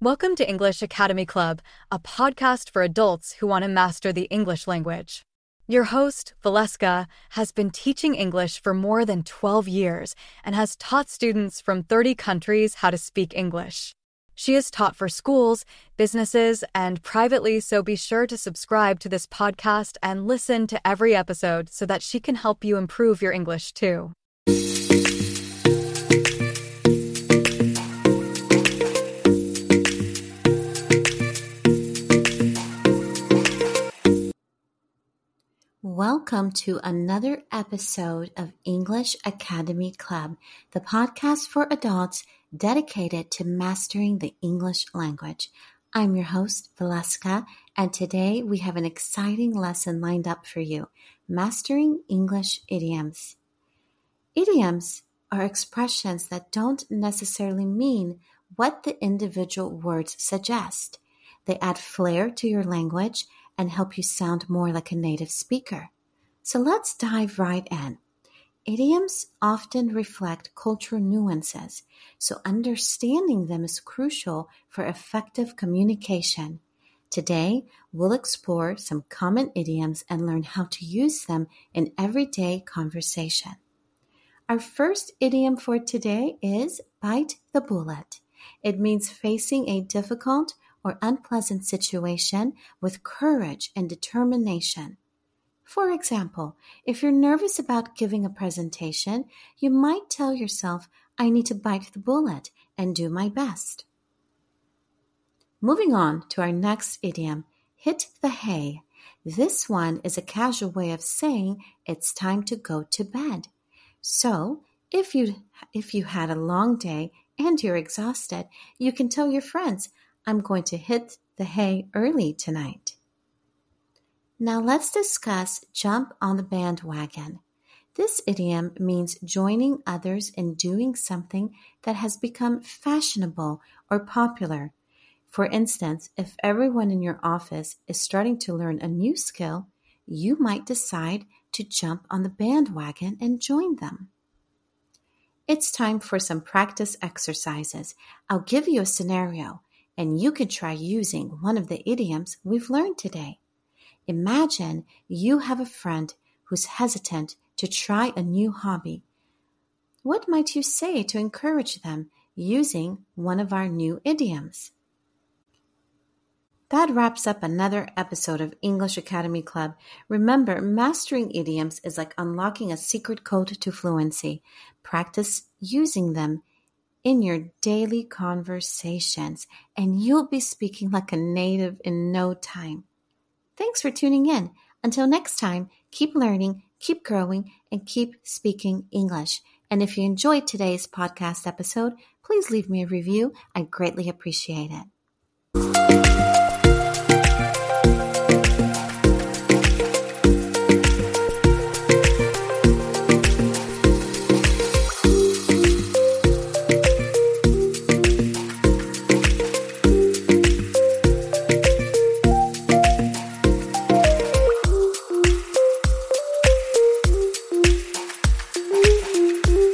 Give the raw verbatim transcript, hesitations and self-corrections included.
Welcome to English Academy Club, a podcast for adults who want to master the English language. Your host, Valeska, has been teaching English for more than twelve years and has taught students from thirty countries how to speak English. She has taught for schools, businesses, and privately, so be sure to subscribe to this podcast and listen to every episode so that she can help you improve your English too. Welcome to another episode of English Academy Club, the podcast for adults dedicated to mastering the English language. I'm your host, Valeska, and today we have an exciting lesson lined up for you, Mastering English Idioms. Idioms are expressions that don't necessarily mean what the individual words suggest. They add flair to your language and help you sound more like a native speaker. So let's dive right in. Idioms often reflect cultural nuances, so understanding them is crucial for effective communication. Today, we'll explore some common idioms and learn how to use them in everyday conversation. Our first idiom for today is bite the bullet. It means facing a difficult or unpleasant situation with courage and determination. For example, if you're nervous about giving a presentation, you might tell yourself, I need to bite the bullet and do my best. Moving on to our next idiom, hit the hay. This one is a casual way of saying it's time to go to bed. So, if you if you had a long day and you're exhausted, you can tell your friends, I'm going to hit the hay early tonight. Now let's discuss jump on the bandwagon. This idiom means joining others in doing something that has become fashionable or popular. For instance, if everyone in your office is starting to learn a new skill, you might decide to jump on the bandwagon and join them. It's time for some practice exercises. I'll give you a scenario, and you can try using one of the idioms we've learned today. Imagine you have a friend who's hesitant to try a new hobby. What might you say to encourage them using one of our new idioms? That wraps up another episode of English Academy Club. Remember, mastering idioms is like unlocking a secret code to fluency. Practice using them in your daily conversations, and you'll be speaking like a native in no time. Thanks for tuning in. Until next time, keep learning, keep growing, and keep speaking English. And if you enjoyed today's podcast episode, please leave me a review. I greatly appreciate it.